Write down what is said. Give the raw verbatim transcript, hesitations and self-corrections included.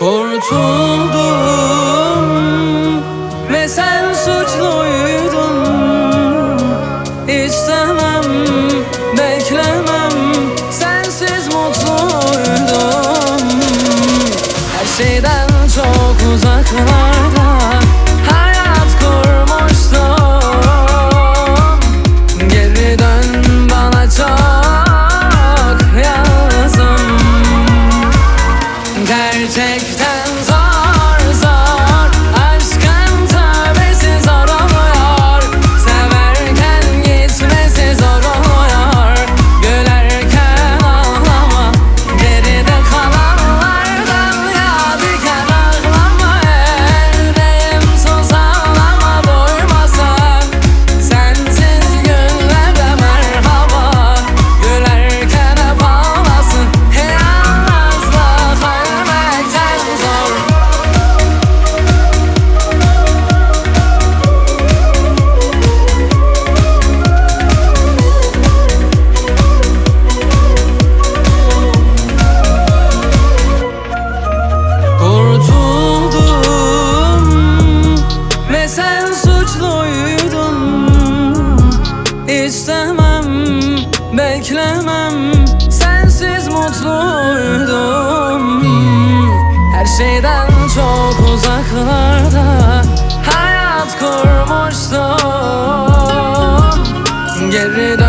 Kurtuldum ve sen suçluydun. İstemem, beklemem, sensiz mutluydum. Her şeyden çok uzaklarda hayat kurmuştum. Geri dön bana, çok lazım. Gerçekten zor zor, aşkın tövbesi zor oluyor. Severken gitmesi zor oluyor. Gülerken ağlama, geride kalanlardan yadigar ağlama. Eldeyim sus ağlama, doymasan sensiz günlere merhaba. Gülerken hep ağlasın, yalnızlık ölmekten zor. Kurtuldum ve sen suçluydun. İstemem, beklemem, sensiz mutluydum. Her şeyden çok uzaklarda hayat kurmuştum. Geri